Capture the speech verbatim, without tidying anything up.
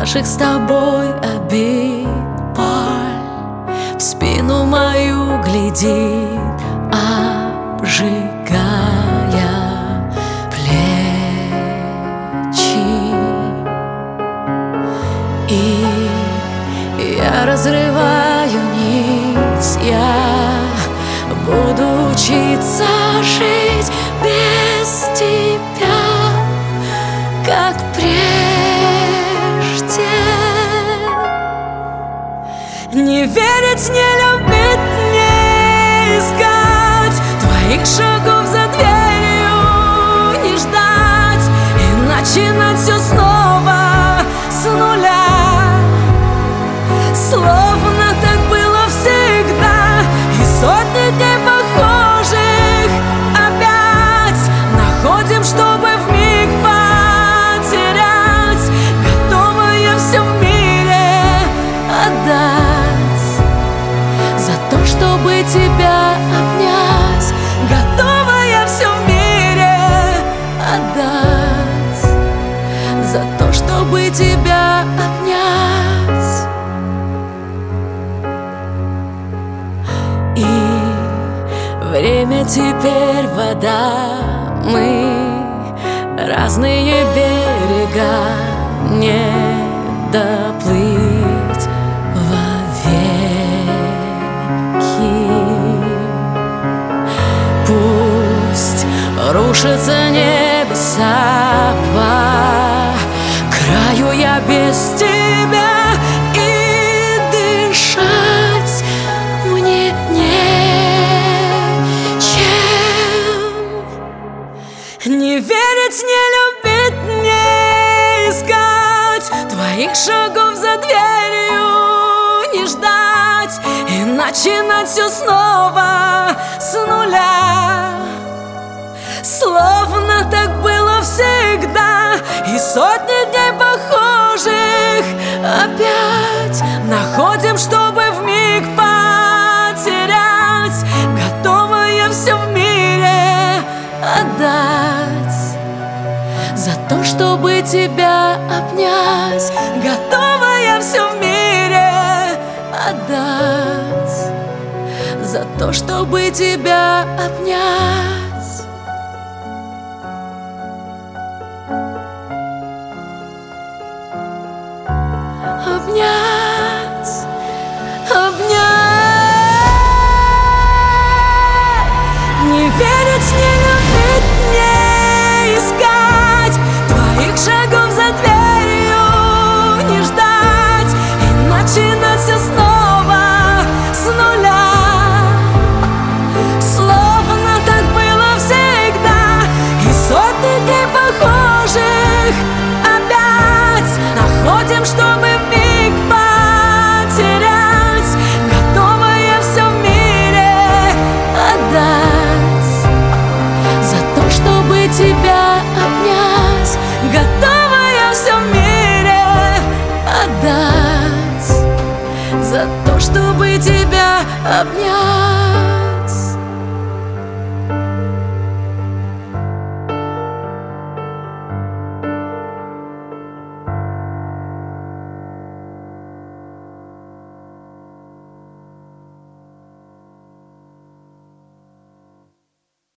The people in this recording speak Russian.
наших с тобой обид, боль в спину мою глядит, обжигая плечи. И я разрываю нить, я буду учиться жить без тебя, как прежде. Не верить, не любить, не искать твоих шагов за дверью, не ждать и начинать все снова с нуля. Словно так было всегда, и сотни дней похожих опять находим, чтобы вмиг потерять. Готова я все в мире отдать за то, чтобы тебя обнять. Готова я все в мире отдать за то, чтобы тебя обнять. И время теперь вода, мы разные берега, не доплыть вовеки. Пусть рушатся небеса, по краю я без тебя, и дышать мне не верить, не любить, не искать твоих шагов за дверью, не ждать и начинать все снова с нуля. Словно так было всегда, и сотни дней похожих опять находим, чтобы вмиг потерять. Готова я все в мире отдать за то, чтобы тебя обнять. Готова я все в мире отдать за то, чтобы тебя обнять. Обнять, обнять. Не верить, не любить, не искать твоих шагов за дверью, не ждать и начинать все снова с нуля. Словно так было всегда, и сотни дней похожих опять находим, чтобы вмиг потерять. Готова я все в мире отдать за то, чтобы тебя обнять. Готова я все в мире отдать за то, чтобы тебя обнять.